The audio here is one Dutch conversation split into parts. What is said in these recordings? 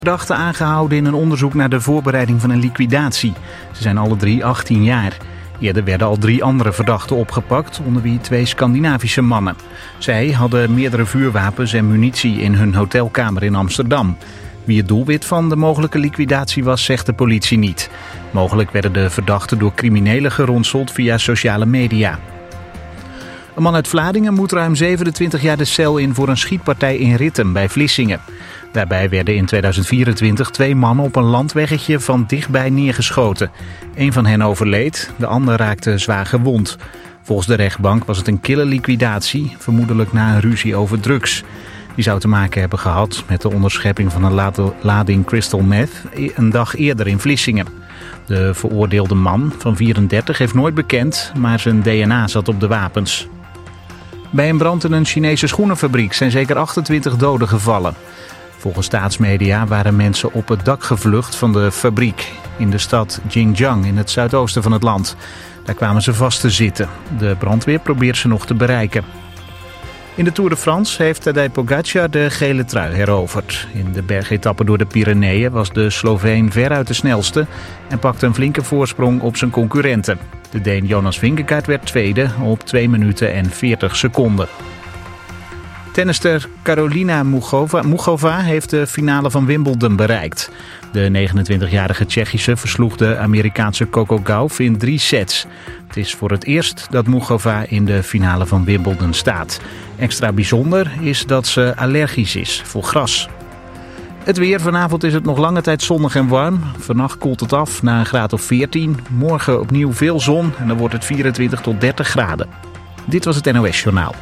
Verdachten aangehouden in een onderzoek naar de voorbereiding van een liquidatie. Ze zijn alle 3 18 jaar. Eerder werden al 3 andere verdachten opgepakt, onder wie 2 Scandinavische mannen. Zij hadden meerdere vuurwapens en munitie in hun hotelkamer in Amsterdam. Wie het doelwit van de mogelijke liquidatie was, zegt de politie niet. Mogelijk werden de verdachten door criminelen geronseld via sociale media. Een man uit Vlaardingen moet ruim 27 jaar de cel in voor een schietpartij in Ritten bij Vlissingen. Daarbij werden in 2024 2 mannen op een landweggetje van dichtbij neergeschoten. Een van hen overleed, de ander raakte zwaar gewond. Volgens de rechtbank was het een kille liquidatie, vermoedelijk na een ruzie over drugs. Die zou te maken hebben gehad met de onderschepping van een lading crystal meth een dag eerder in Vlissingen. De veroordeelde man van 34 heeft nooit bekend, maar zijn DNA zat op de wapens. Bij een brand in een Chinese schoenenfabriek zijn zeker 28 doden gevallen. Volgens staatsmedia waren mensen op het dak gevlucht van de fabriek in de stad Xinjiang in het zuidoosten van het land. Daar kwamen ze vast te zitten. De brandweer probeert ze nog te bereiken. In de Tour de France heeft Tadej Pogacar de gele trui heroverd. In de bergetappe door de Pyreneeën was de Sloveen veruit de snelste en pakte een flinke voorsprong op zijn concurrenten. De Deen Jonas Vingegaard werd tweede op 2 minuten en 40 seconden. Tennister Karolina Muchova heeft de finale van Wimbledon bereikt. De 29-jarige Tsjechische versloeg de Amerikaanse Coco Gauff in 3 sets. Het is voor het eerst dat Muchova in de finale van Wimbledon staat. Extra bijzonder is dat ze allergisch is voor gras. Het weer. Vanavond is het nog lange tijd zonnig en warm. Vannacht koelt het af naar een graad of 14. Morgen opnieuw veel zon en dan wordt het 24 tot 30 graden. Dit was het NOS Journaal.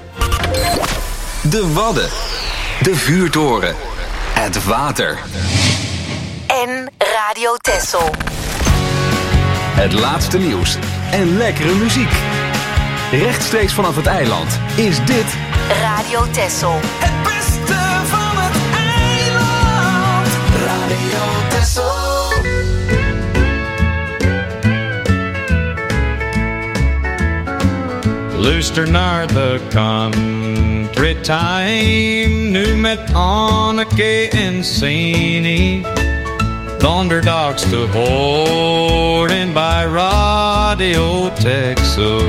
De Wadden. De Vuurtoren. Het water. En Radio Texel. Het laatste nieuws en lekkere muziek. Rechtstreeks vanaf het eiland is dit Radio Texel. Het beste van het eiland. Radio Texel. Luister naar de country time, nu met Anneke en Sini. Thunderdogs te horen bij Radio Texel.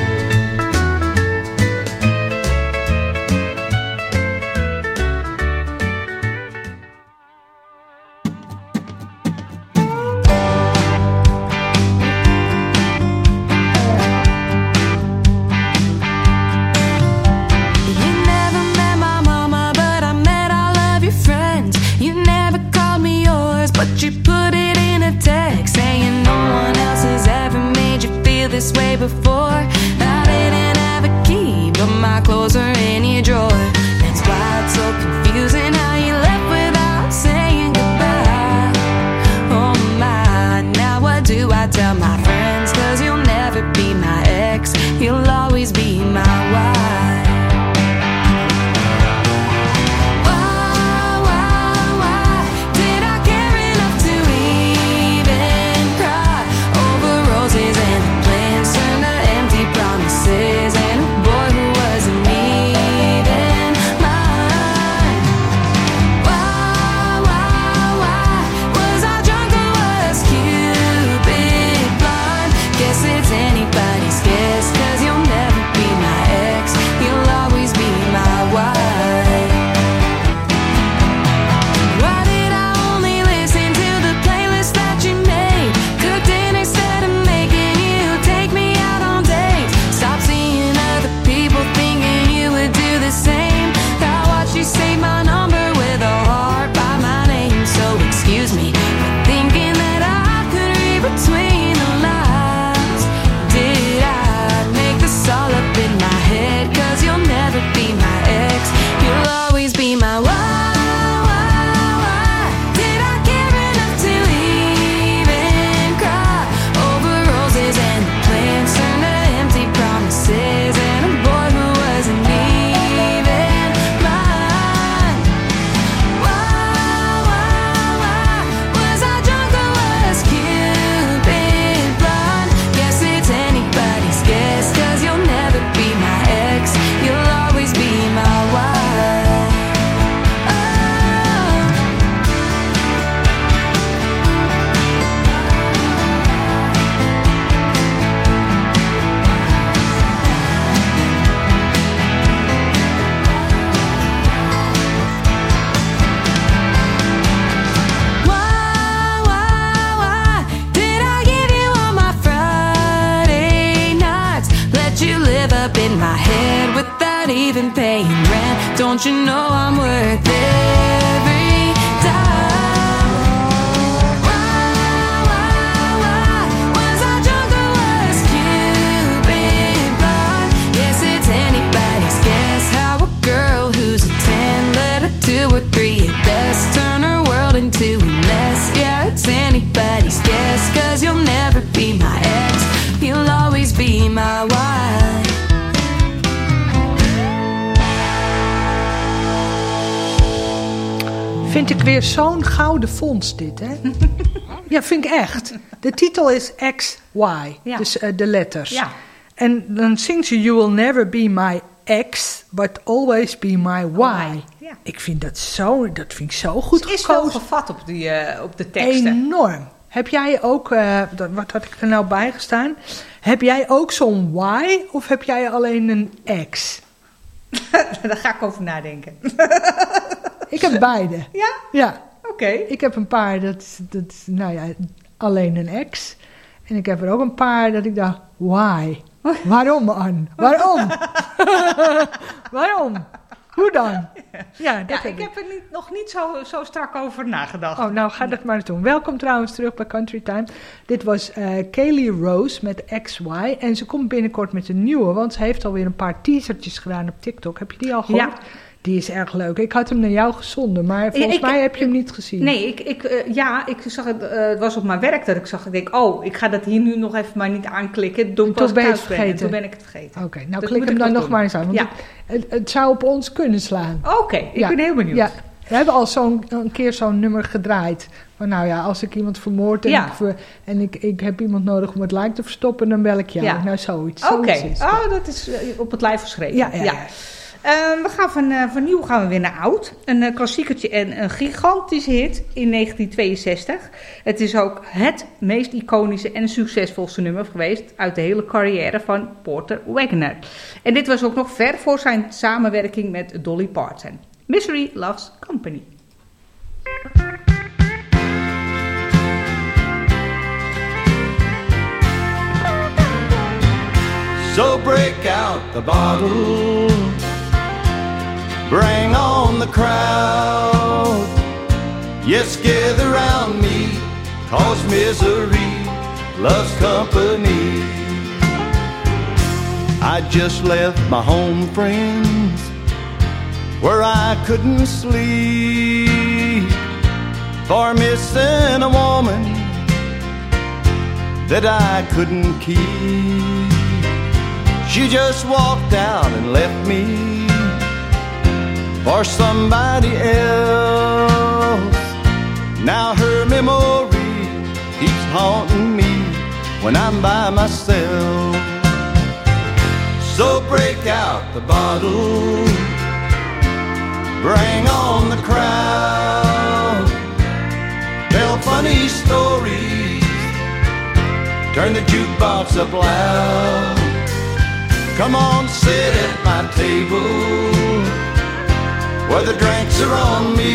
This way before. I didn't have a key, but my clothes are in your drawer. That's why it's so confusing how you left without saying goodbye. Oh my, now what do I tell my friends? 'Cause you'll never be my ex, you'll always be my wife. Why did I care enough to not even paying rent. Don't you know I'm worth every dime? Why was I drunk or was Cupid blind? Guess it's anybody's guess how a girl who's a 10 let a 2 or 3 at best turn her world into a mess. Yeah, it's anybody's guess, 'cause you'll never be my ex. You'll always be my wife. Vind ik weer zo'n gouden vondst dit, hè? Ja, vind ik echt. De titel is XY, Ja. dus de letters. Ja. En dan zingt ze You will never be my ex, but always be my why. Ja. Ik vind dat vind ik zo goed Het is wel gekozen. gevat op de teksten. Enorm. Heb jij ook, wat had ik er nou bij gestaan? Heb jij ook zo'n why of heb jij alleen een ex? Daar ga ik over nadenken. Ik heb beide. Ja? Ja. Oké. Ik heb een paar, dat is, nou ja, alleen een ex. En ik heb er ook een paar dat ik dacht, why? Waarom, Ann? Waarom? Waarom? Hoe dan? Ja, Ja, ik heb er nog niet zo strak over nagedacht. Oh, nou ga dat maar doen. Welkom trouwens terug bij Country Time. Dit was Kaylee Rose met XY. En ze komt binnenkort met een nieuwe, want ze heeft alweer een paar teasertjes gedaan op TikTok. Heb je die al gehoord? Ja. Die is erg leuk. Ik had hem naar jou gezonden, maar volgens mij heb je hem niet gezien. Nee, ik zag het. Het was op mijn werk dat ik zag. Ik denk, ik ga dat hier nu nog even maar niet aanklikken. Toen ben je het vergeten. Toen ben ik het vergeten. Oké, nou Dat klik moet hem ik dan nog nog doen. maar eens aan. Want Ja. het zou op ons kunnen slaan. Oké, ik ben heel benieuwd. Ja, we hebben al een keer zo'n nummer gedraaid. Van nou ja, als ik iemand vermoord en ik heb iemand nodig om het like te verstoppen, dan bel ik jou. Ja. Nou, zoiets. Oké, Zoiets is het. dat is op het lijf geschreven. Ja. We gaan van nieuw gaan we weer naar oud. Een klassiekertje en een gigantische hit in 1962. Het is ook het meest iconische en succesvolste nummer geweest uit de hele carrière van Porter Wagoner. En dit was ook nog ver voor zijn samenwerking met Dolly Parton. Misery Loves Company. So break out the bottle, bring on the crowd. Yes, gather round me, 'cause misery loves company. I just left my home friends where I couldn't sleep for missing a woman that I couldn't keep. She just walked out and left me for somebody else. Now her memory keeps haunting me when I'm by myself. So break out the bottle, bring on the crowd, tell funny stories, turn the jukebox up loud. Come on, sit at my table where the drinks are on me.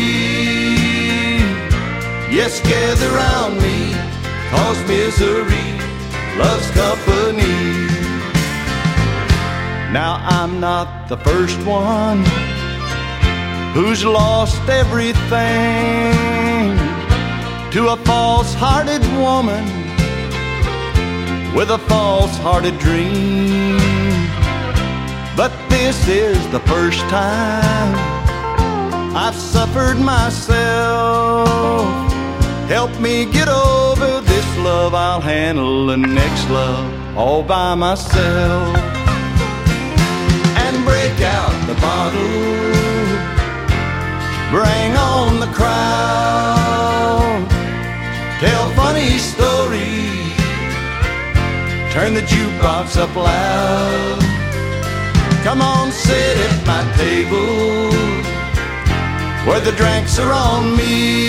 Yes, gather round me, 'cause misery loves company. Now I'm not the first one who's lost everything to a false-hearted woman with a false-hearted dream. But this is the first time I've suffered myself. Help me get over this love, I'll handle the next love all by myself. And break out the bottle, bring on the crowd, tell funny stories, turn the jukebox up loud. Come on, sit at my table where the drinks are on me.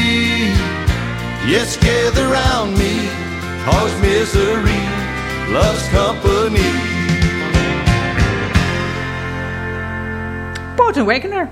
Yes, gather round me, 'cause misery loves company. Porter Wagoner.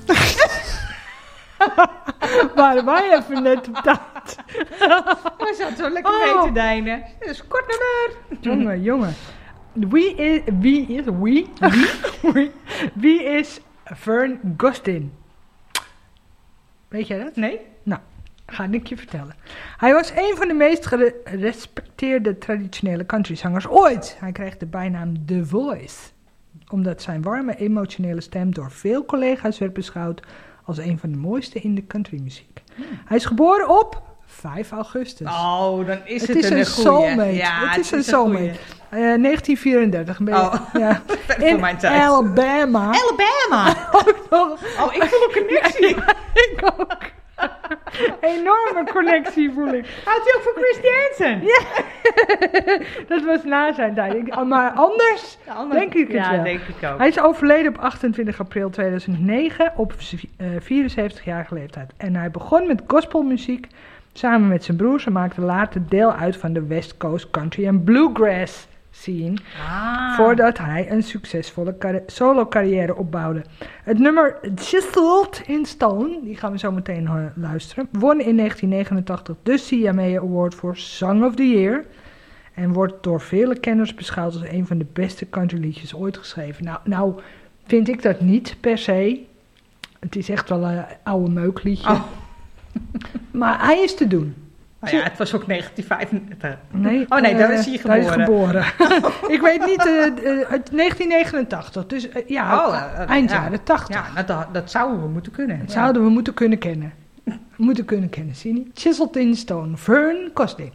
Waren wij even net op tijd. We zaten zo lekker mee te deinen. Dat is een kort nummer. Jongen. Wie is Vern Gosdin? Weet jij dat? Nee? Nou, ga ik je vertellen. Hij was een van de meest gerespecteerde traditionele countryzangers ooit. Hij kreeg de bijnaam The Voice, omdat zijn warme, emotionele stem door veel collega's werd beschouwd als een van de mooiste in de countrymuziek. Hij is geboren op 5 augustus. Oh, dan is het een soulmate. Ja, het is een soulmate. 1934. Ja. In mijn tijd. Alabama. Oh, ik voel een connectie. Ja, ik ook. Enorme connectie voel ik. Houdt hij ook van Chris Hansen? Ja. Dat was na zijn tijd. Maar anders denk ik het wel. Ja, denk ik ook. Hij is overleden op 28 april 2009 op 74-jarige leeftijd. En hij begon met gospelmuziek samen met zijn broers en maakte later deel uit van de West Coast Country en Bluegrass scene, voordat hij een succesvolle solo-carrière opbouwde. Het nummer Chiseled in Stone, die gaan we zo meteen luisteren, won in 1989 de CMA Award voor Song of the Year en wordt door vele kenners beschouwd als een van de beste countryliedjes ooit geschreven. Nou vind ik dat niet per se. Het is echt wel een oude meukliedje. Oh. Maar hij is te doen. Oh ja, het was ook 1935. Nee, daar is hij geboren. Ik weet niet, 1989. Dus eind jaren 80. Ja, dat zouden we moeten kunnen. Dat zouden we moeten kunnen kennen. Zie je niet? Chiseled in Stone, Vern Gosdin.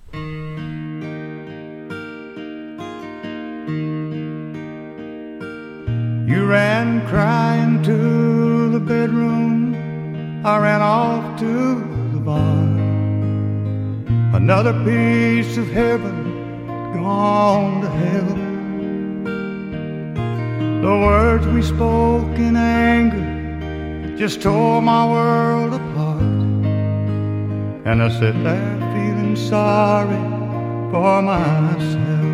You ran crying to the bedroom. I ran off to the barn. Another piece of heaven gone to hell. The words we spoke in anger just tore my world apart. And I sat there feeling sorry for myself.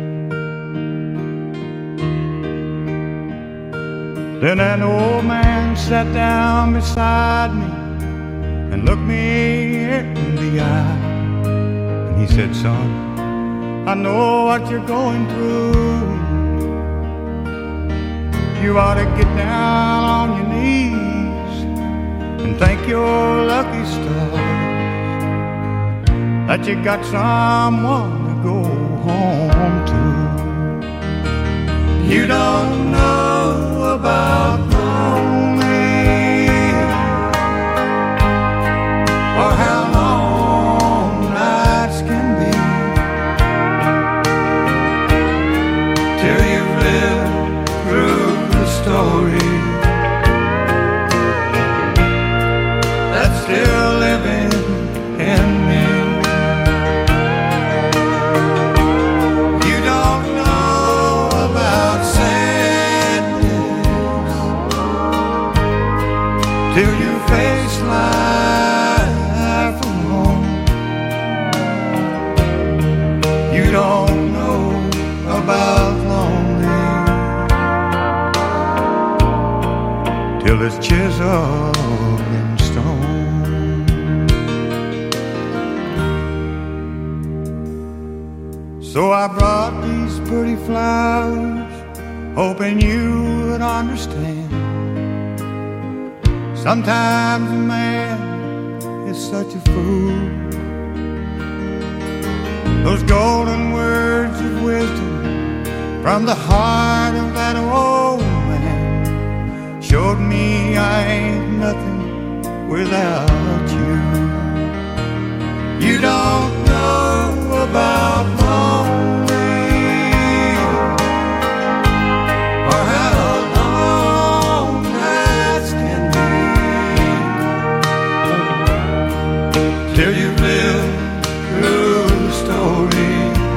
Then an old man sat down beside me and looked me in the eye. And he said, son, I know what you're going through. You ought to get down on your knees and thank your lucky stars that you got someone to go home to. You don't know about lonely or how long nights can be till you've lived through the story that's still living in me. You don't know about sadness till you face life alone. You don't know about lonely till it's chiseled in stone. So I brought these pretty flowers, hoping you would understand. Sometimes a man is such a fool. Those golden words of wisdom from the heart of that old man showed me I ain't nothing without you. You don't know about lonely or how long nights can be till you've lived through the story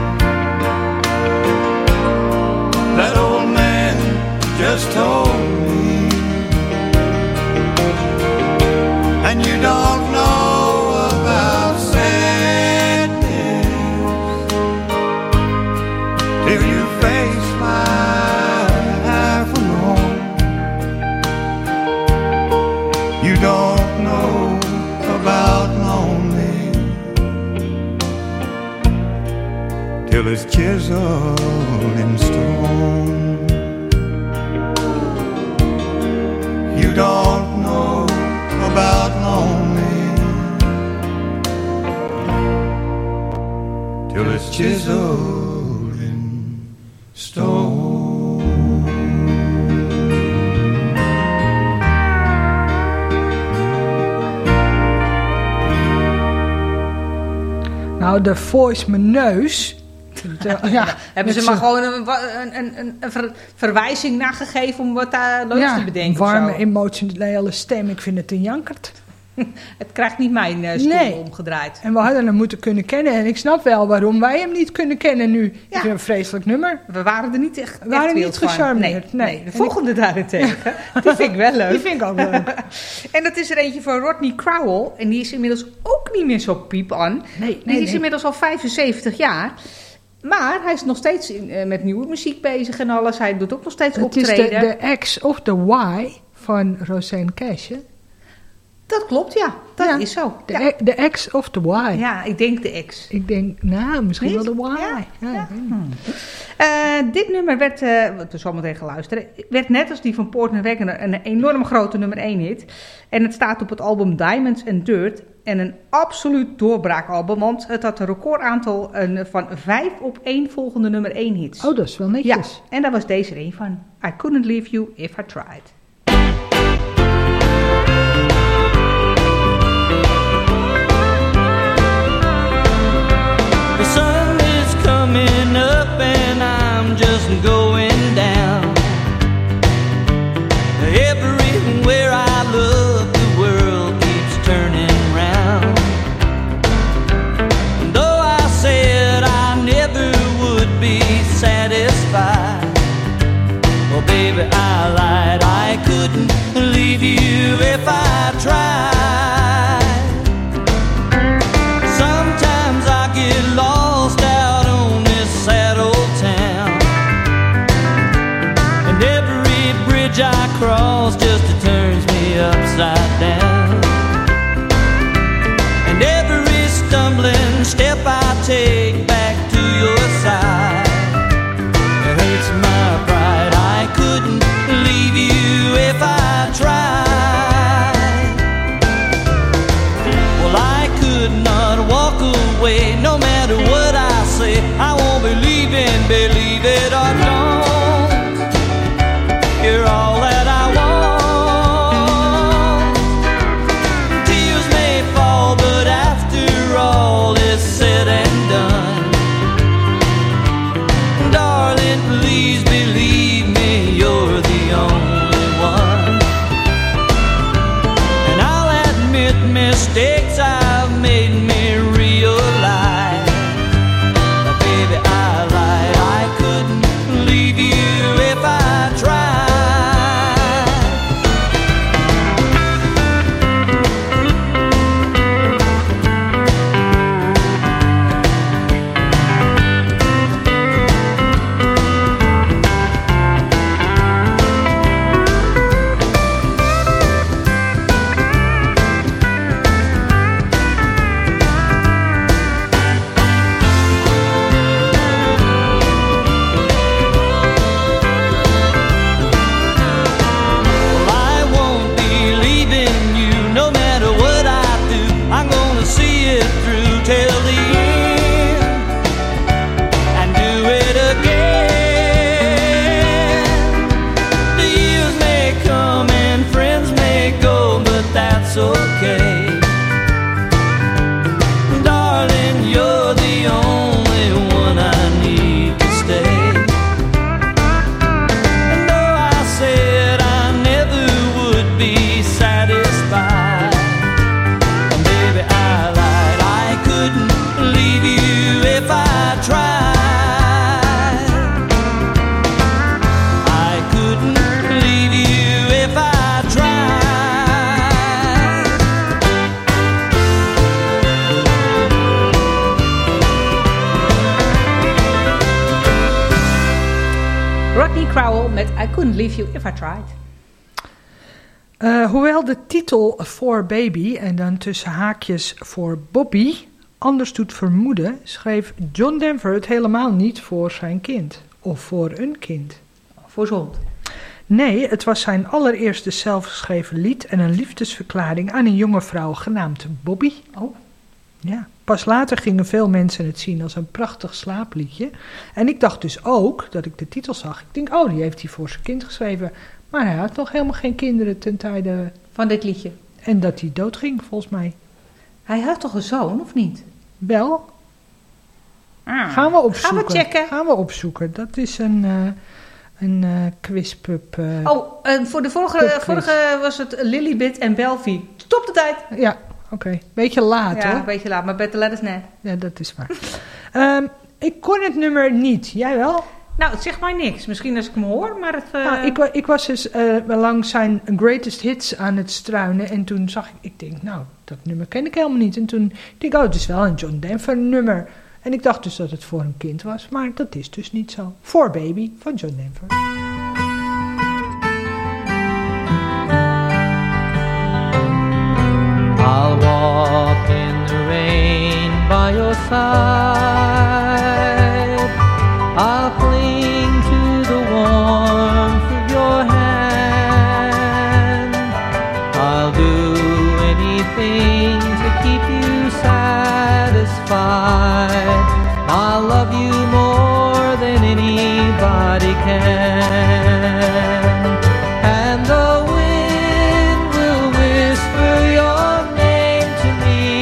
that old man just told me. And you don't know about sadness till you face life alone. You don't know about lonely till it's chiseled in stone. You don't know about lonely till it's chiseled in stone. Nou, de Voice mijn neus. Ja, hebben ze maar gewoon een verwijzing nagegeven om wat daar leuks te bedenken. Warme, of zo. emotionele stem. Ik vind het een jankert. Het krijgt niet mijn stoel omgedraaid. En we hadden hem moeten kunnen kennen. En ik snap wel waarom wij hem niet kunnen kennen nu. Ik vind een vreselijk nummer. We waren er niet echt We waren niet gecharmeerd. Nee. De volgende daarentegen. Die vind ik wel leuk. Die vind ik ook leuk. En dat is er eentje van Rodney Crowell. En die is inmiddels ook niet meer zo piep aan. Die is inmiddels al 75 jaar. Maar hij is nog steeds met nieuwe muziek bezig en alles. Hij doet ook nog steeds optreden. Het is de X of the Y van Rosanne Cash, hè? Dat klopt, ja. Dat is zo. De X of the Y. Ja, ik denk de X. Ik denk, misschien wel de Y. Ja. Dit nummer werd, wat we zo meteen gaan luisteren, werd net als die van Porter Wagoner een enorm grote nummer 1 hit. En het staat op het album Diamonds and Dirt. En een absoluut doorbraakalbum, want het had een recordaantal van 5 opeenvolgende nummer 1 hits. Oh, dat is wel netjes. Ja, en daar was deze er een van. I Couldn't Leave You If I Tried. The sun is coming up and I'm just going down. Everywhere I look, the world keeps turning round. Though I said I never would be satisfied, well baby I lied, I couldn't leave you if I tried. Sometimes I get lost out on this sad old town, and every bridge I cross just turns me upside down. And every stumbling step I take back to your side, it hurts my pride. I couldn't leave you if I tried. Well, I could not walk away no matter what I say. I won't believe it or don't. You're all that I want. Tears may fall, but after all is said and done, darling, please believe me, you're the only one. And I'll admit mistakes I've made me realize, baby I lied, I couldn't leave you if I tried. I Couldn't Leave You If I Tried. Hoewel de titel For Baby en dan tussen haakjes voor Bobby anders doet vermoeden, schreef John Denver het helemaal niet voor zijn kind. Of voor een kind. Voor zijn hond. Nee, het was zijn allereerste zelfgeschreven lied en een liefdesverklaring aan een jonge vrouw genaamd Bobby. Oh. Ja, pas later gingen veel mensen het zien als een prachtig slaapliedje. En ik dacht dus ook, dat ik de titel zag, ik denk, oh, die heeft hij voor zijn kind geschreven. Maar hij had nog helemaal geen kinderen ten tijde van dit liedje. En dat hij doodging, volgens mij. Hij had toch een zoon, of niet? Wel. Gaan we opzoeken. Gaan we checken. Gaan we opzoeken. Dat is een quizpub. Voor de vorige was het Lilybit en Belvie. Stop de tijd. Ja, oké. Beetje laat, hoor. Ja, een beetje laat, maar better let us know. Ja, dat is waar. Ik kon het nummer niet. Jij wel? Nou, het zegt mij niks. Misschien als ik hem hoor, maar het... Ik was dus langs zijn greatest hits aan het struinen. En toen zag ik denk, nou, dat nummer ken ik helemaal niet. En toen dacht ik, het is wel een John Denver nummer. En ik dacht dus dat het voor een kind was. Maar dat is dus niet zo. For Baby van John Denver. I'll walk in the rain by your side. I'll cling to the warmth of your hand. I'll do anything to keep you satisfied. I'll love you more than anybody can. And the wind will whisper your name to me.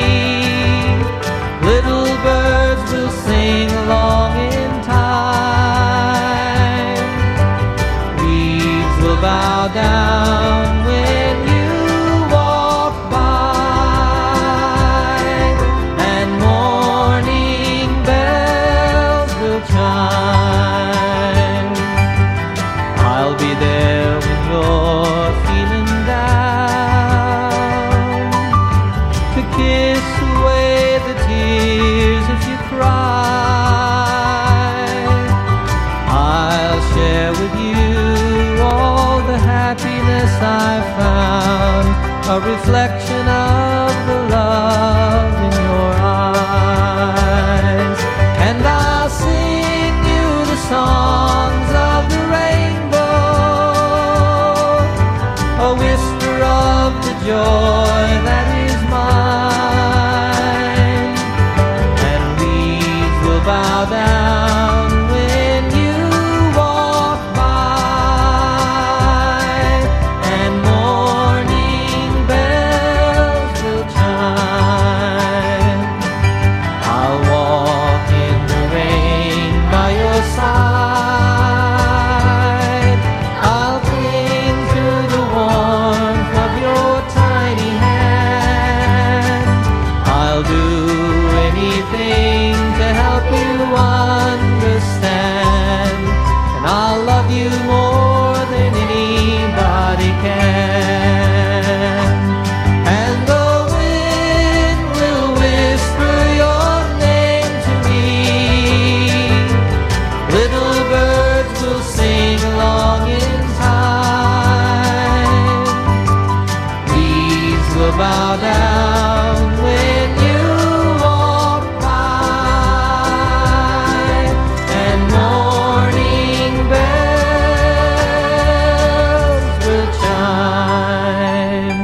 Little birds will sing along in time. Leaves will bow down when you walk by. And morning bells will chime. I'll be there when you're feeling down, to kiss away the tears if you cry. I'll share with you all the happiness I've found, a reflection of the love in your eyes. And I'll sing you the songs of the rainbow, a whisper of the joy that is mine. And leaves will bow down when you walk by, and morning bells will chime. I'll walk in the rain by your side. I'll cling to the warmth of your tiny hand. I'll do anything to help you understand. And I'll love you more than anybody can. And the wind will whisper your name to me. Little birds will sing along in time. Leaves will bow down when you walk by, and morning bells will chime.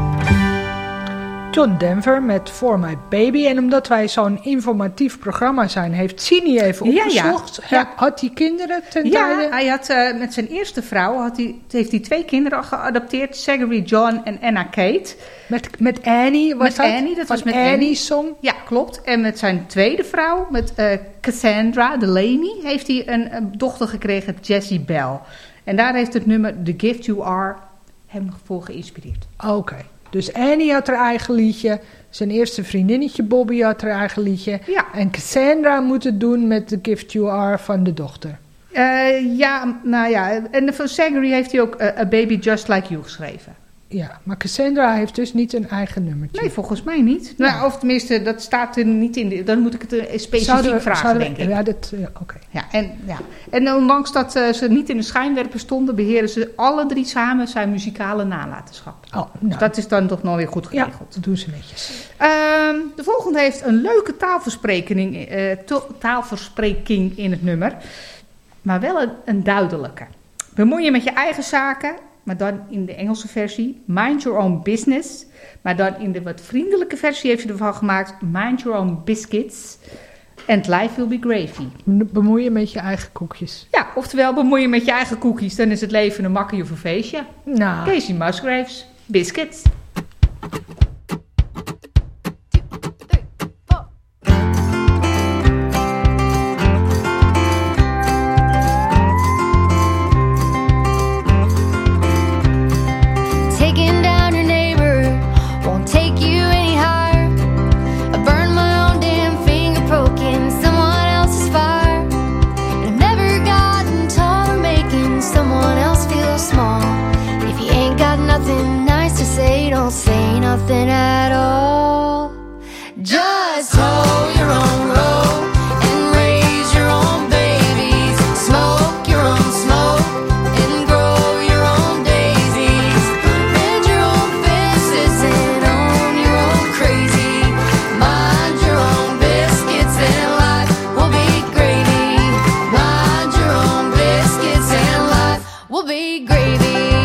John Denver met For My Baby. En omdat wij zo'n informatief programma zijn, heeft Sini even opgezocht. Ja. Had hij kinderen ten Ja, tijde? hij had met zijn eerste vrouw heeft hij 2 kinderen geadopteerd. Zachary John en Anna Kate. Met Annie was met dat? Annie, dat was met Annie's song? Ja, klopt. En met zijn tweede vrouw, met Cassandra Delaney, heeft hij een dochter gekregen, Jessie Bell. En daar heeft het nummer The Gift You Are hem voor geïnspireerd. Oké. Dus Annie had haar eigen liedje. Zijn eerste vriendinnetje Bobby had haar eigen liedje. Ja. En Cassandra moet het doen met The Gift You Are van de dochter. En voor Zachary heeft hij ook A Baby Just Like You geschreven. Ja, maar Cassandra heeft dus niet een eigen nummertje. Nee, volgens mij niet. Nou, of tenminste, dat staat er niet in. Dan moet ik het specifiek vragen, denk ik. Ja, oké. Ja, en ondanks dat ze niet in de schijnwerper stonden, beheren ze alle 3 samen zijn muzikale nalatenschap. Oh, nou. Dus dat is dan toch nog weer goed geregeld. Ja, dat doen ze netjes. De volgende heeft een leuke taalverspreking in het nummer. Maar wel een duidelijke. Bemoei je met je eigen zaken, maar dan in de Engelse versie Mind Your Own Business. Maar dan in de wat vriendelijke versie heeft ze ervan gemaakt Mind Your Own Biscuits. And life will be gravy. Bemoeien met je eigen koekjes. Ja, oftewel bemoeien met je eigen koekjes. Dan is het leven een makkie of een feestje. Nou. Casey Musgraves, Biscuits. Taking down your neighbor won't take you any higher. I burned my own damn finger poking someone else's fire. And I've never gotten taller making someone else feel small. And if you ain't got nothing nice to say, don't say nothing at all. Just hoe your own road and raise your own babies. Smoke your own smoke and grow your own daisies. Mend your own fences and own your own crazy. Mind your own biscuits and life will be gravy. Mind your own biscuits and life will be gravy.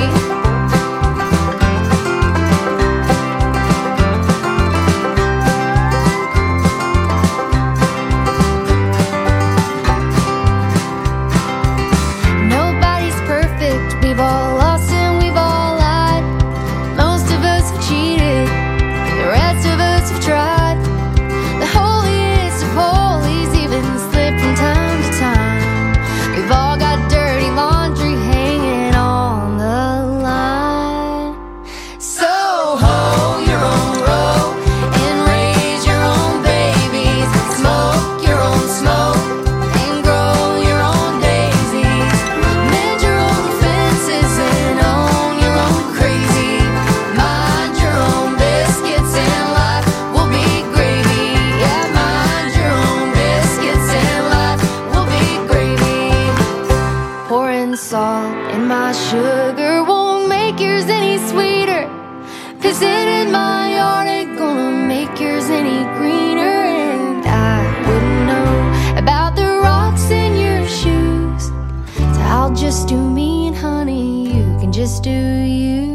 Nobody's perfect, we've all lost and we've all lied. Most of us have cheated, the rest of us have tried. The holiest of holies even slip from time to time. We've all got dirty laundry hanging on the line. So hoe your own road and raise your own babies. Smoke your own smoke and grow your own daisies. Mend your own fences and own your own crazy. Mind your own biscuits and life will be gravy. Yeah, mind your own biscuits and life will be gravy. Pouring salt in my sugar won't make yours any sweeter. Pissing in my yard ain't gonna make yours any greener. And I wouldn't know about the rocks in your shoes. So I'll just do me, and honey, you can just do you.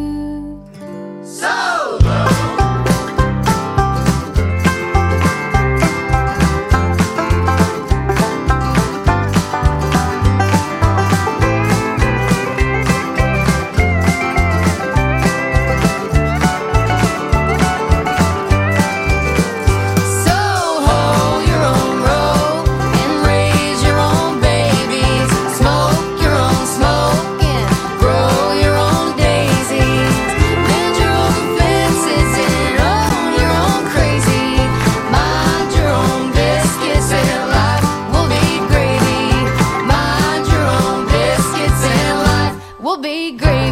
So hoe your own road and raise your own babies. Smoke your own smoke and grow your own daisies. Mend your own fences and own your own crazy. Mind your own biscuits and life will be gravy. Mind your own biscuits and life will be gravy.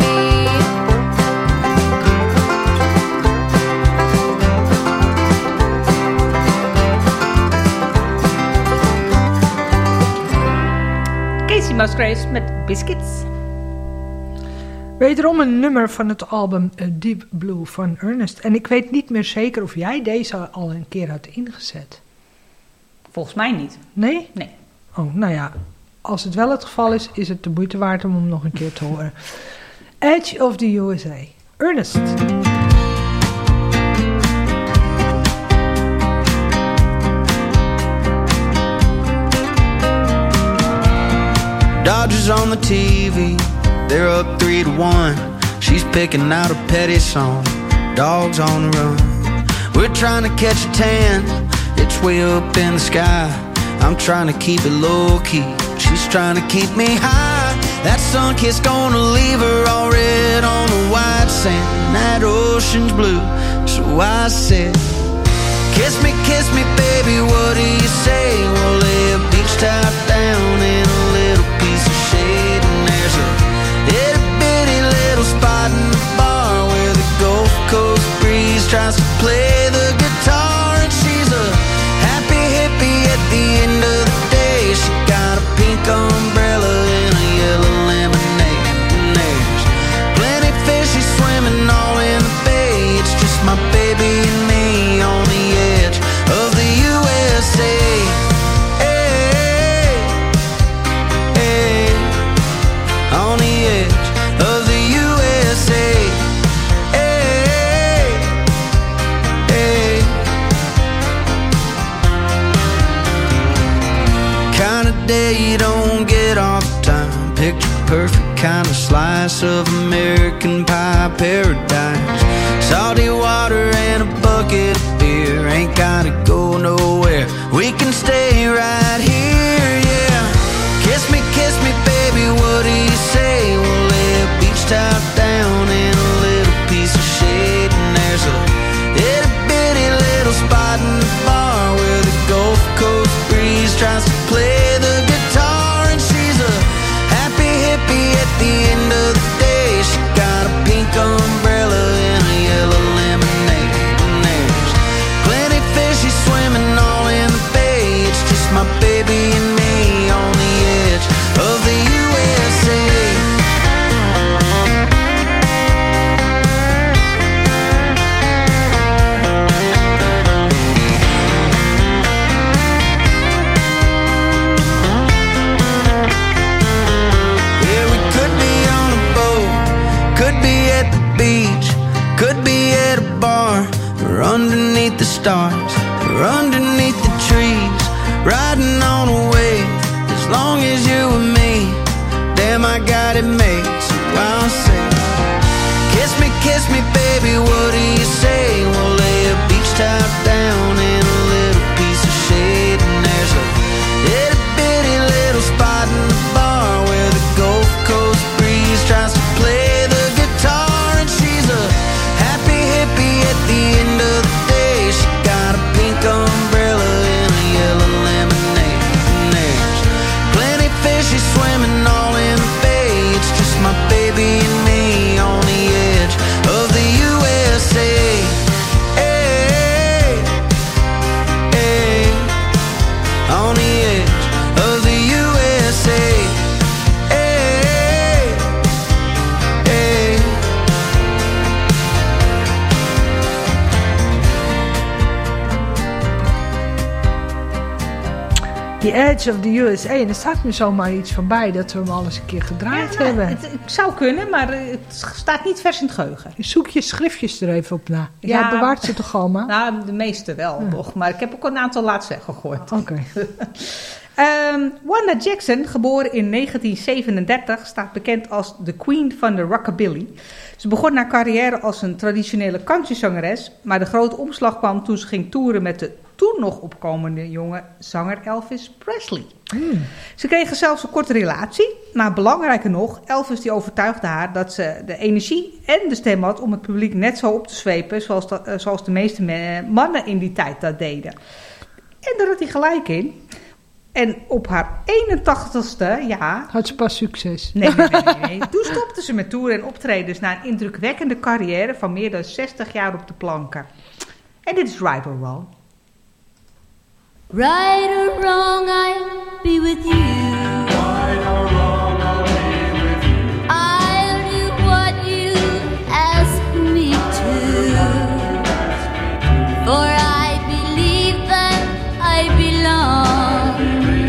Casey Musgraves met Biscuits. Wederom een nummer van het album Deep Blue van Ernest. En ik weet niet meer zeker of jij deze al een keer had ingezet. Volgens mij niet. Nee? Nee. Oh, nou ja. Als het wel het geval is, is het de moeite waard om hem nog een keer te horen. Edge of the USA. Ernest. Dodgers on the TV, they're up 3-1. She's picking out a petty song, dogs on the run. We're trying to catch a tan, it's way up in the sky. I'm trying to keep it low key, she's trying to keep me high. That sun kiss gonna leave her all red on the white sand. That ocean's blue, so I said, kiss me, baby, what do you say? We'll lay a beach top down in a little piece of shade. And there's a itty bitty little spot in the bar where the day you don't get off time. Picture perfect kind of slice of American pie paradise. Salty water and a bucket of beer. Ain't gotta go nowhere. We can stay right here, yeah. Kiss me, baby, what do you say? We'll lay a beach top down in a little piece of shade. And there's a itty bitty little spot in the bar where the Gulf Coast breeze tries to play the guitar. And she's a happy hippie at the end of the day. She got a pink umbrella and a yellow lemonade. And there's plenty fishy swimming all in the bay. It's just my baby and me on the edge of the USA. Yeah, we could be on a boat, could be at the beach, could be at a bar, or underneath the stars, or underneath the trees, riding on a wave. As long as you and me, damn, I got it made. So I'll say, kiss me, baby, what do you say? We'll lay a beach top down in a little piece of shade. And there's a itty bitty little spot in the bar where the Gulf Coast breeze tries to play the guitar. And she's a happy hippie at the end of the day. She got a pink umbrella and a yellow lemonade. And there's plenty fishy swimming all in the bay. It's just my baby and me on the edge of the USA. Hey, hey, on the edge of the USA. Hey, hey. The Edge of the USA. En er staat me zomaar iets van bij dat we hem al eens een keer gedraaid hebben. Het zou kunnen, maar het staat niet vers in het geheugen. Zoek je schriftjes er even op na. Jij bewaart ze toch allemaal? Nou, de meeste wel nog. Maar ik heb ook een aantal laatst weggegooid. Oké. Wanda Jackson, geboren in 1937, staat bekend als de Queen van de Rockabilly. Ze begon haar carrière als een traditionele countryzangeres, maar de grote omslag kwam toen ze ging toeren met de toen nog opkomende jonge zanger Elvis Presley. Ze kregen zelfs een korte relatie, maar belangrijker nog, Elvis die overtuigde haar dat ze de energie en de stem had om het publiek net zo op te zwepen zoals de meeste mannen in die tijd dat deden. En daar had hij gelijk in. En op haar 81ste, had ze pas succes. Nee. Toen stopte ze met toeren en optredens na een indrukwekkende carrière van meer dan 60 jaar op de planken. En dit is Right or Wrong. Right or wrong, I'll be with you. Right or wrong, I'll be with you. I'll do what you ask me to. For I believe that I belong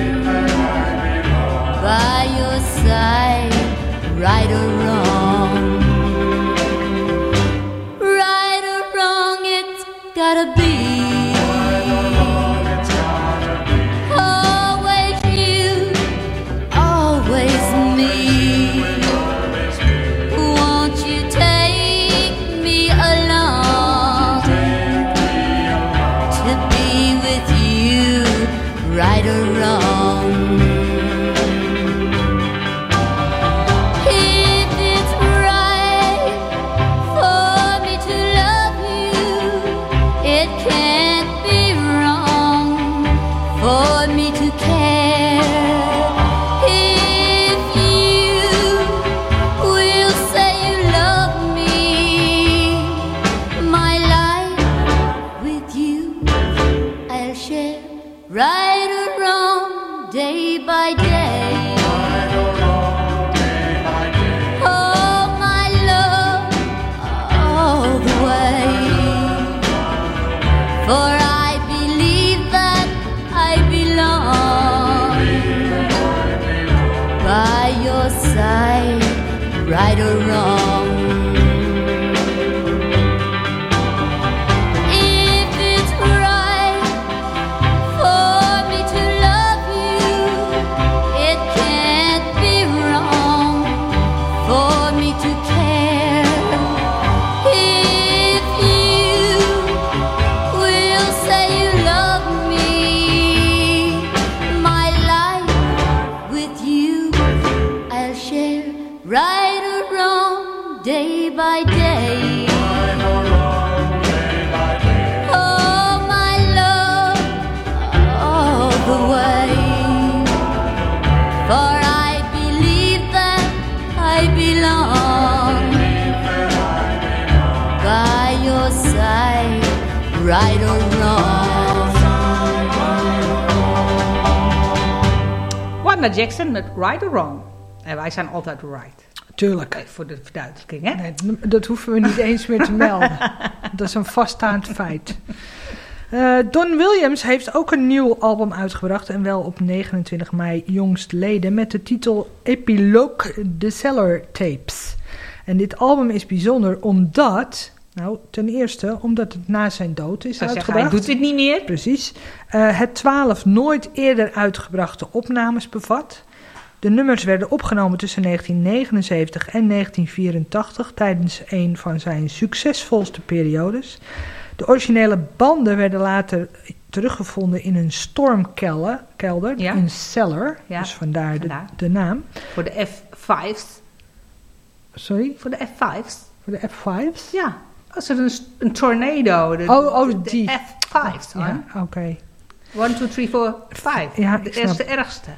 by your side, right or wrong. Right or wrong, it's gotta be. Right or wrong. If it's right for me to love you, it can't be wrong for me to care. If you will say you love me, my life with you I'll share. Right or wrong, day by day. Right or wrong, day by day. Oh, my love, all the way. For I believe that I belong by your side, right or wrong. Wanda Jackson met Right or Wrong. En wij zijn altijd right. Tuurlijk. Voor de verduidelijking, hè? Nee, dat hoeven we niet eens meer te melden. Dat is een vaststaand feit. Don Williams heeft ook een nieuw album uitgebracht. En wel op 29 mei jongstleden. Met de titel Epilogue The Cellar Tapes. En dit album is bijzonder omdat... Nou, ten eerste omdat het na zijn dood is uitgebracht. Hij doet dit niet meer. Precies. Het 12 nooit eerder uitgebrachte opnames bevat. De nummers werden opgenomen tussen 1979 en 1984 tijdens een van zijn succesvolste periodes. De originele banden werden later teruggevonden in een stormkelder, een cellar. Ja. Dus vandaar de naam. Voor de F5's. Sorry? Voor de F5's. Voor de F5's? Ja. Als er een tornado. Die. De F5's. Ja, oké. 1, 2, 3, 4, 5. Ja, de eerste ergste.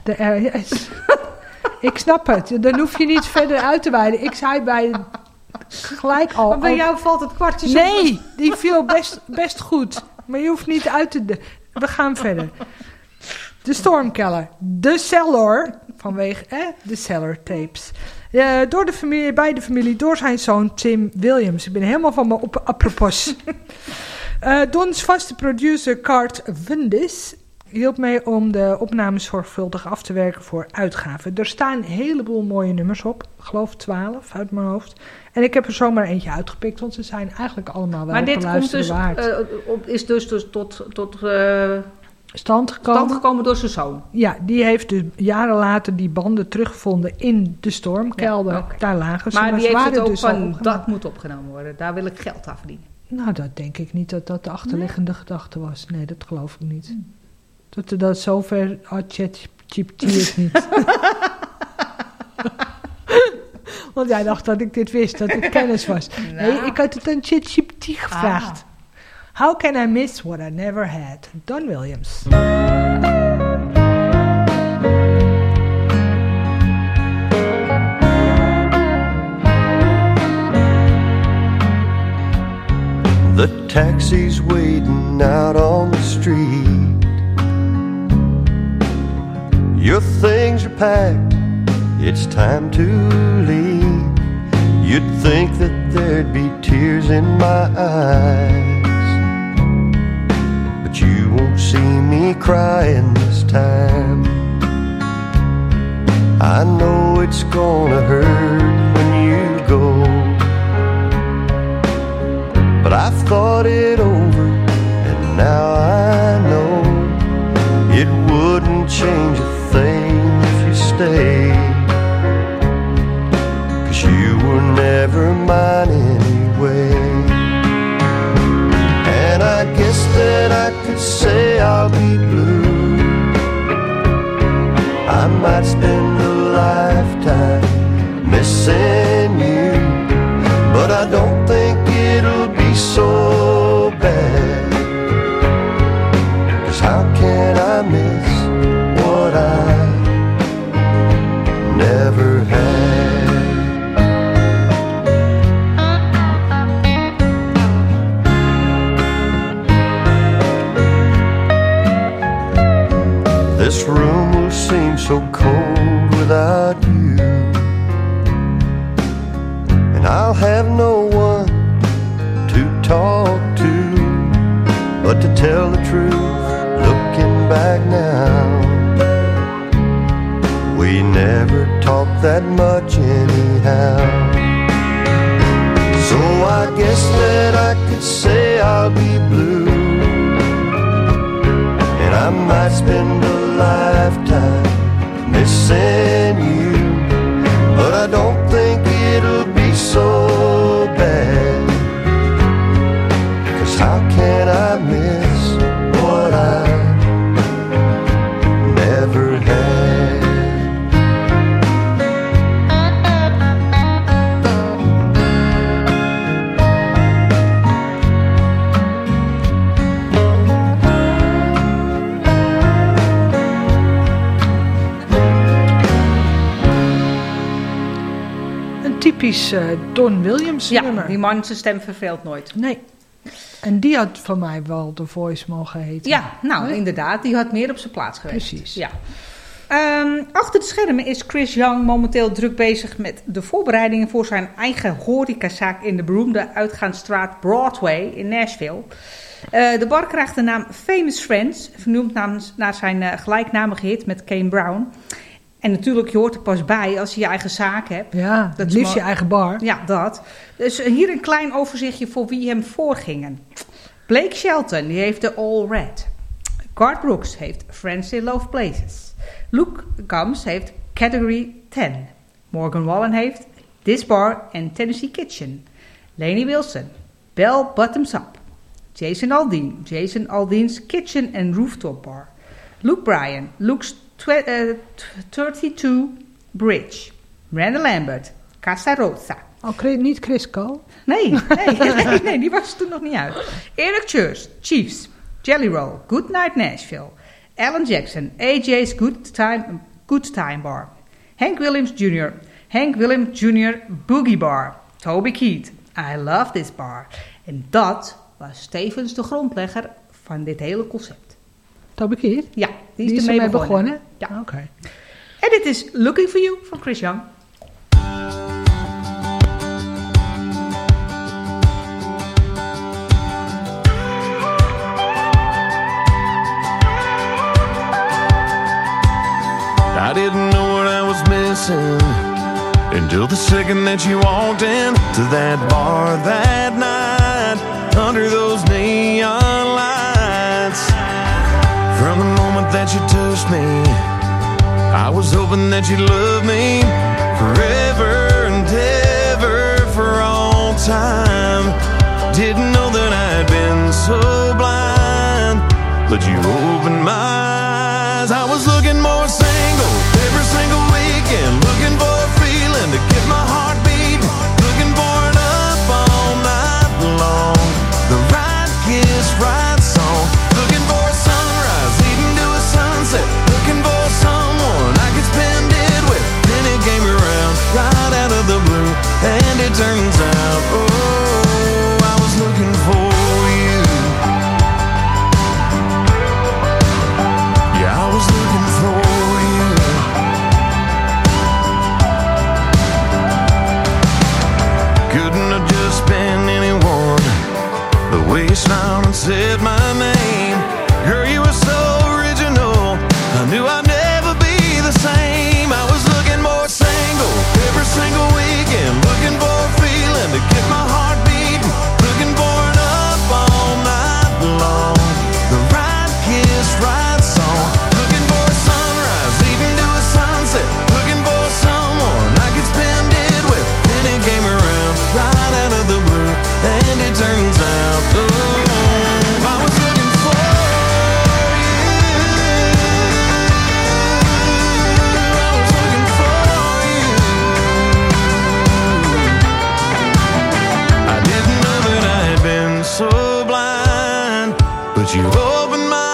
Ik snap het. Dan hoef je niet verder uit te wijden. Ik zei bij gelijk al... Maar bij jou valt het kwartje zo... Nee, die viel best goed. Maar je hoeft niet uit te... We gaan verder. De stormkelder. De cellar. Vanwege de cellar tapes. Door de familie, bij de familie, door zijn zoon Tim Williams. Ik ben helemaal van me op apropos. Don's vaste producer Cart Wundis hielp mee om de opnames zorgvuldig af te werken voor uitgaven. Er staan een heleboel mooie nummers op. Ik geloof 12 uit mijn hoofd. En ik heb er zomaar eentje uitgepikt, want ze zijn eigenlijk allemaal wel te luisteren waard. Maar dit is dus tot stand gekomen door zijn zoon? Ja, die heeft dus jaren later die banden teruggevonden in de stormkelder. Ja, okay. Daar lagen ze. Maar die heeft het ook dus van, dat moet opgenomen worden. Daar wil ik geld aan verdienen. Nou, dat denk ik niet dat dat de achterliggende gedachte was. Nee, dat geloof ik niet. Dat zover had ChatGPT het niet. Want jij dacht dat ik dit wist, dat het kennis was. Nee, ik had het aan ChatGPT gevraagd. How can I miss what I never had? Don Williams. The taxi's waiting out on the street. Your things are packed, it's time to leave. You'd think that there'd be tears in my eyes, but you won't see me crying this time. I know it's gonna hurt when you go, but I've thought it over, and now I know it wouldn't change a thing if you stayed, 'cause you were never mine anyway. And I guess that I could say I'll be blue. I might spend a lifetime missing you, but I don't think it'll be so bad, 'cause how can I miss what I never had? This room will seem so cold without you, and I'll have no one to talk to, but to tell the truth, looking back now, we never talked that much anyhow. So I guess that I could say I'll be blue, and I might spend a lifetime missing you, but I don't think it'll be so bad, 'cause how can I miss what I never had? Typisch Don Williams nummer. Ja, die man zijn stem verveelt nooit. Nee. En die had van mij wel The Voice mogen heten. Ja, nou inderdaad. Die had meer op zijn plaats geweest. Precies. Ja. Achter de schermen is Chris Young momenteel druk bezig met de voorbereidingen voor zijn eigen horecazaak in de beroemde uitgaansstraat Broadway in Nashville. De bar krijgt de naam Famous Friends, vernoemd naar zijn gelijknamige hit met Kane Brown. En natuurlijk, je hoort er pas bij als je je eigen zaak hebt. Ja, het liefst je eigen bar. Ja, dat. Dus hier een klein overzichtje voor wie hem voorgingen. Blake Shelton, die heeft de All Red. Garth Brooks heeft Friends in Low Places. Luke Combs heeft Category 10. Morgan Wallen heeft This Bar en Tennessee Kitchen. Lainey Wilson, Bell Bottoms Up. Jason Aldean, Jason Aldean's Kitchen and Rooftop Bar. Luke Bryan, Luke's 32 Bridge. Miranda Lambert, Casa Rosa. Niet Chris Cole? Nee, die was er toen nog niet uit. Eric Church, Chiefs. Jelly Roll, Good Night Nashville. Alan Jackson, AJ's Good Time Bar. Hank Williams Jr., Boogie Bar. Toby Keith, I Love This Bar. En dat was tevens de grondlegger van dit hele concept. Toby Keith? Ja, die is ermee begonnen? Ja. Oké. En dit is Looking For You van Chris Young. I didn't know what I was missing until the second that you walked into that bar that night under those neon lights. From the moment that you touched me, I was hoping that you'd love me forever and ever for all time. Didn't know that I'd been so blind, but you opened my eyes. I was looking more single every single weekend, looking for a feeling to get my heart beating, looking for it up all night long. The right kiss, right song, looking for a sunrise leading to a sunset, looking for someone I could spend it with. Then it came around right out of the blue, and it turns out, oh, I was looking for you. Yeah, I was looking for you. Couldn't have just been anyone. The way you smiled and said my name, girl, you were so original. I knew I'd never be the same. I was looking more single every single weekend, looking for a feeling to get my heart beating, looking for it up all night long. The right kiss, right song, looking for a sunrise leading to a sunset, looking for someone I could spend it with. Then it came around right out of the blue, and it turns out, oh, I was looking for so blind, but you opened my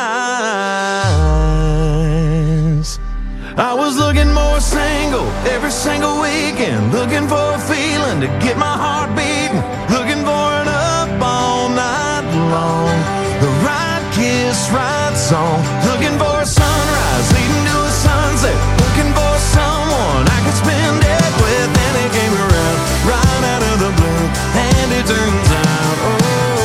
eyes. I was looking more single every single weekend, looking for a feeling to get my heart beating, looking for it up all night long. The right kiss, right song, looking for a sunrise leading to a sunset, looking for someone I could spend it with. Then it came around right out of the blue, and it turns out, oh,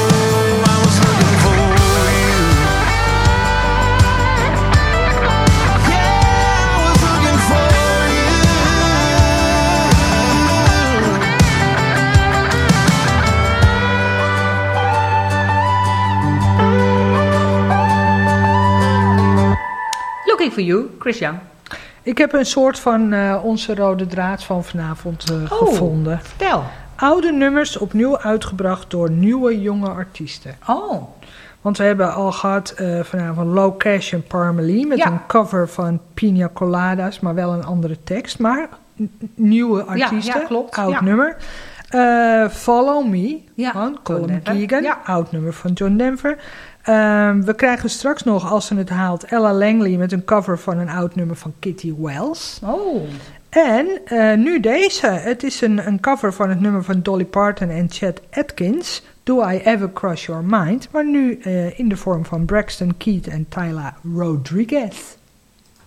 Looking For You, Chris Young. Ik heb een soort van onze rode draad van vanavond gevonden. Vertel. Oude nummers opnieuw uitgebracht door nieuwe jonge artiesten. Oh. Want we hebben al gehad vanavond Low Cash en Parmalee met een cover van Pina Coladas, maar wel een andere tekst. Maar nieuwe artiesten, ja, klopt. Oud nummer. Follow Me van Colin Keegan, oud nummer van John Denver. We krijgen straks nog, als ze het haalt, Ella Langley met een cover van een oud nummer van Kitty Wells. Oh. En nu deze. Het is een cover van het nummer van Dolly Parton en Chet Atkins. Do I Ever Cross Your Mind? Maar nu in de vorm van Braxton Keith en Tyla Rodriguez.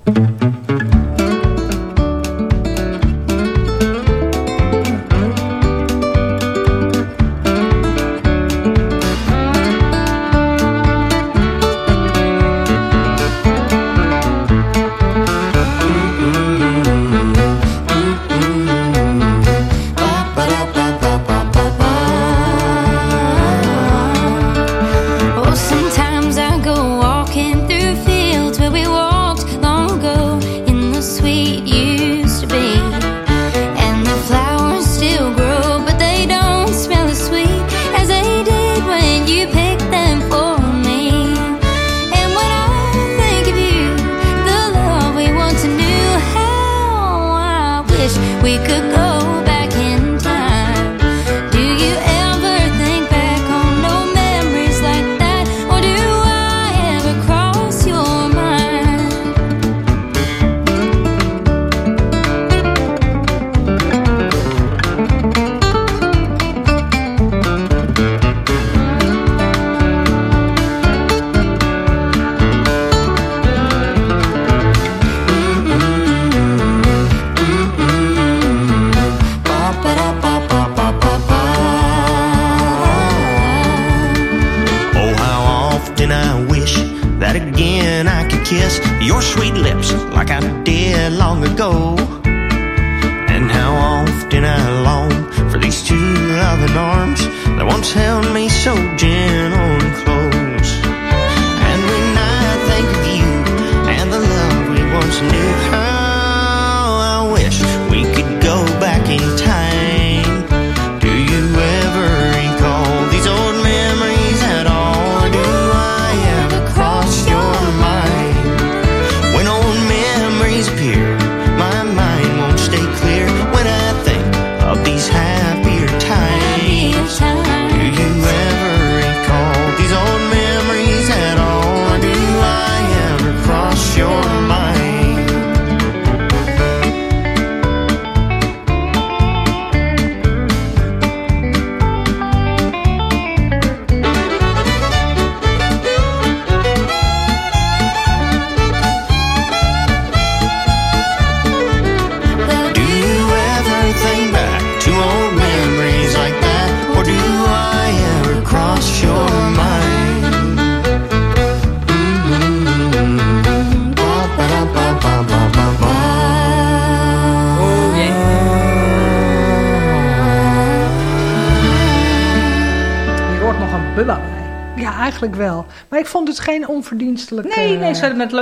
Ja, eigenlijk wel. Maar ik vond het geen onverdienstelijk... Nee, ze hebben het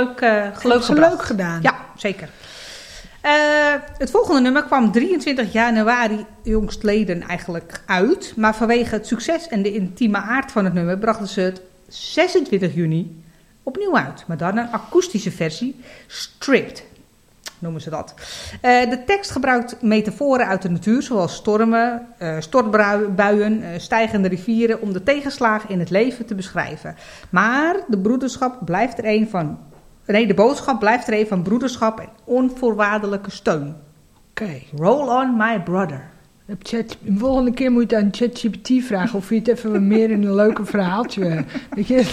leuk gedaan. Ja, zeker. Het volgende nummer kwam 23 januari jongstleden eigenlijk uit. Maar vanwege het succes en de intieme aard van het nummer brachten ze het 26 juni opnieuw uit. Maar dan een akoestische versie, Stripped noemen ze dat. De tekst gebruikt metaforen uit de natuur, zoals stormen, stortbuien, stijgende rivieren, om de tegenslagen in het leven te beschrijven. Maar de boodschap blijft er een van broederschap en onvoorwaardelijke steun. Oké. Roll on my brother. De volgende keer moet je aan ChatGPT vragen of je het even wat meer in een leuke verhaaltje... Weet je...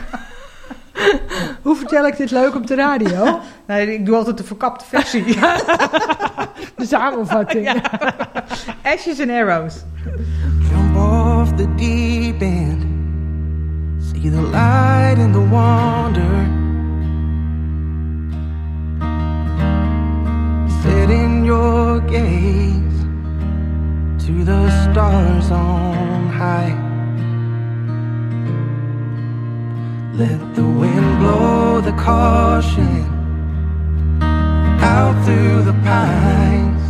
Hoe vertel ik dit leuk op de radio? Nee, ik doe altijd de verkapte versie. De samenvatting. Ja. Ashes and Arrows. Jump off the deep end. See the light and the wonder. Set in your gaze to the stars on high. Let the wind blow the caution out through the pines.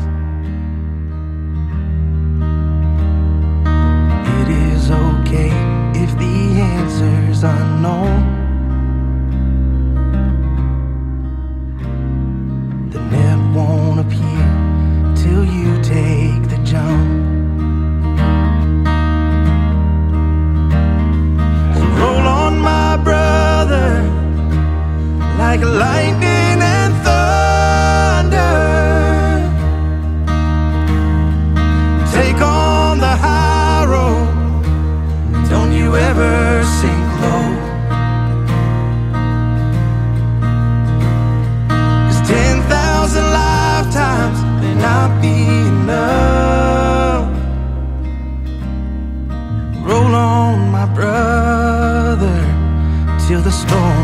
It is okay if the answer's unknown. The net won't appear till you take the jump. Roll on my brother, like lightning and thunder.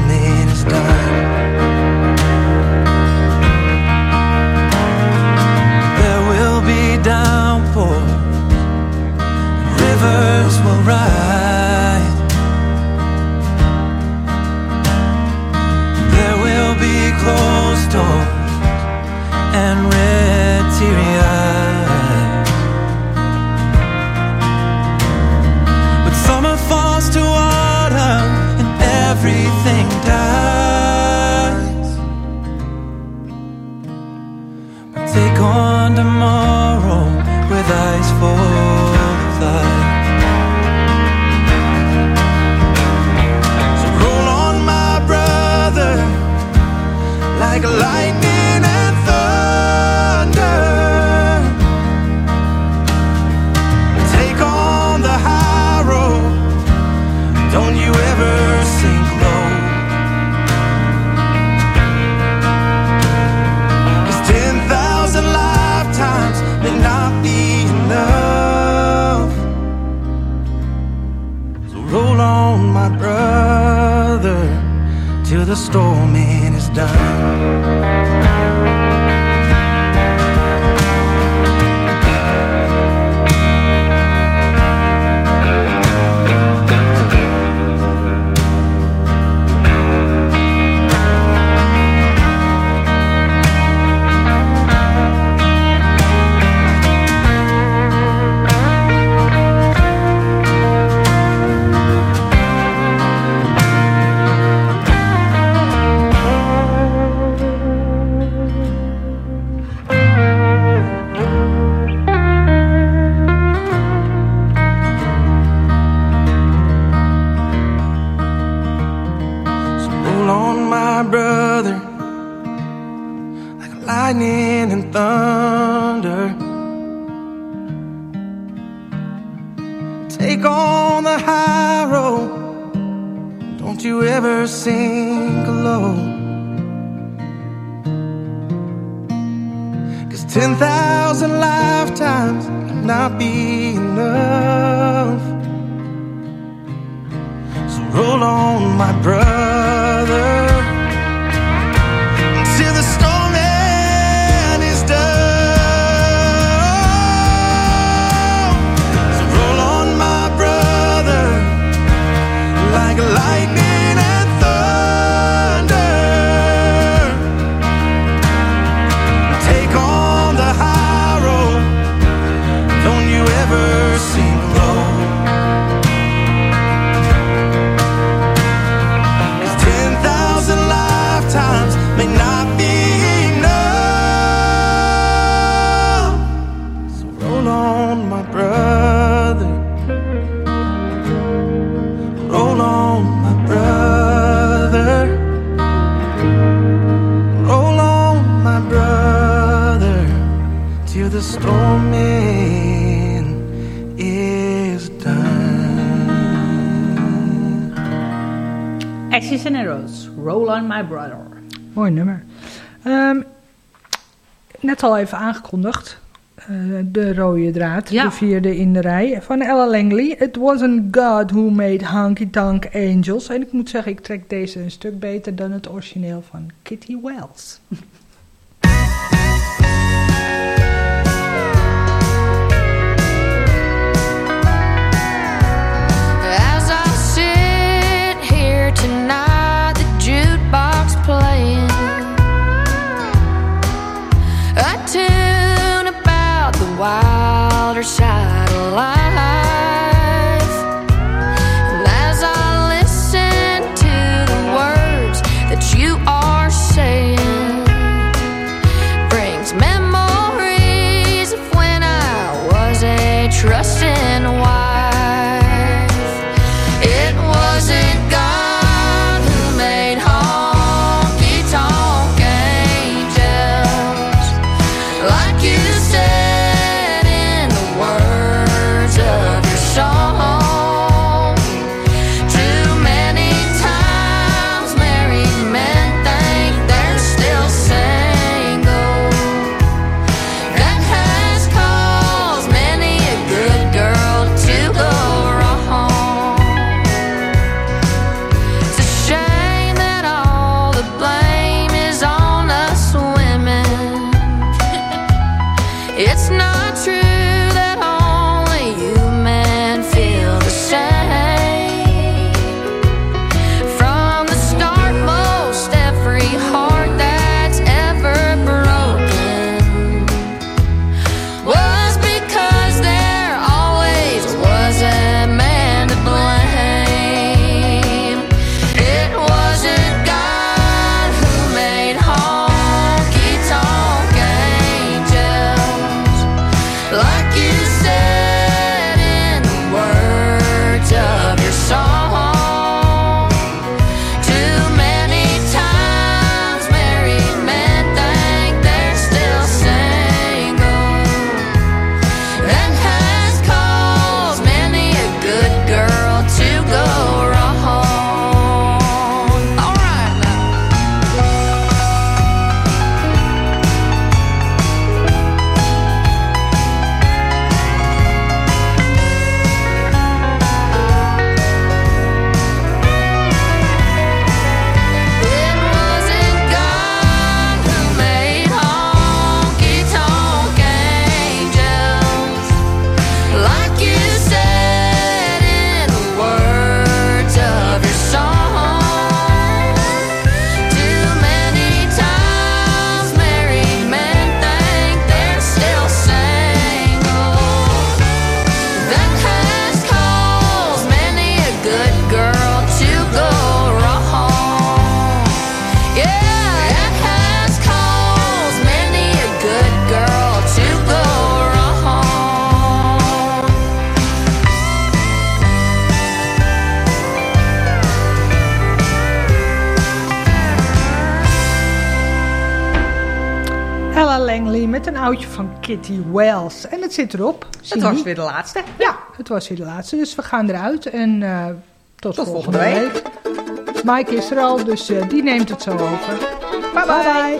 storming is done. There will be downpours, rivers will rise. There will be closed doors and red teary eyes. But summer falls to autumn and everything dies. But take on tomorrow with eyes full of light. So roll on, my brother, like lightning and thunder. Take on the high road, don't you ever sink low. 'Cause 10,000 lifetimes may not be enough. So roll on, my brother, till the storming is done. Brother, like lightning and thunder. Take on the high road, don't you ever sink low. 'Cause 10,000 lifetimes will not be enough. So roll on, my brother, till the storming is done. So roll on, my brother, like lightning and thunder. Take on the high road, don't you ever sink low. 'Cause 10,000 lifetimes may not be enough. So roll on, my brother, roll on, my brother, roll on, my brother, till the storming is done. Axis and Arrows, Roll on, my brother. Mooi nummer. Net al even aangekondigd. De rode draad, Ja. de vierde in de rij van Ella Langley. It wasn't God who made honky tonk angels. En ik moet zeggen, ik trek deze een stuk beter dan het origineel van Kitty Wells. As I sit here tonight, the jukebox playing a tune about the wilder side of life. And as I listen to the words that you are saying, brings memories of when I was a trusting wife. It wasn't God who made honky-tonk angels, like you said in the Word. Ella Langley met een oudje van Kitty Wells. En het zit erop. Het was weer de laatste. Ja, het was weer de laatste. Dus we gaan eruit. En tot volgende week. week. Mike is er al, dus die neemt het zo over. Bye bye.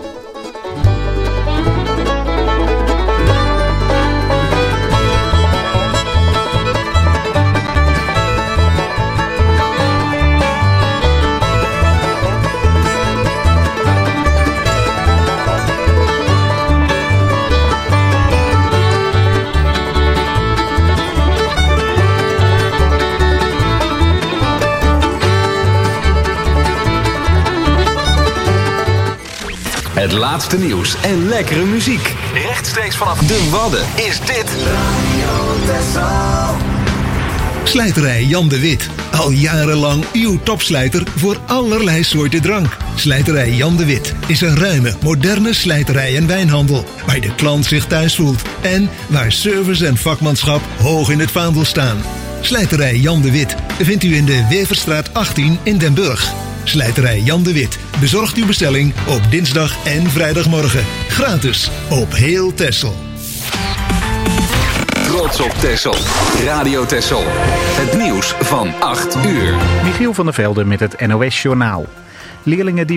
Het laatste nieuws en lekkere muziek. Rechtstreeks vanaf de Wadden is dit Slijterij Jan de Wit. Al jarenlang uw topslijter voor allerlei soorten drank. Slijterij Jan de Wit is een ruime, moderne slijterij en wijnhandel. Waar de klant zich thuis voelt. En waar service en vakmanschap hoog in het vaandel staan. Slijterij Jan de Wit vindt u in de Weverstraat 18 in Den Burg. Slijterij Jan de Wit bezorgt uw bestelling op dinsdag en vrijdagmorgen. Gratis op heel Texel. Trots op Texel. Radio Texel. Het nieuws van 8 uur. Michiel van der Velde met het NOS Journaal. Leerlingen die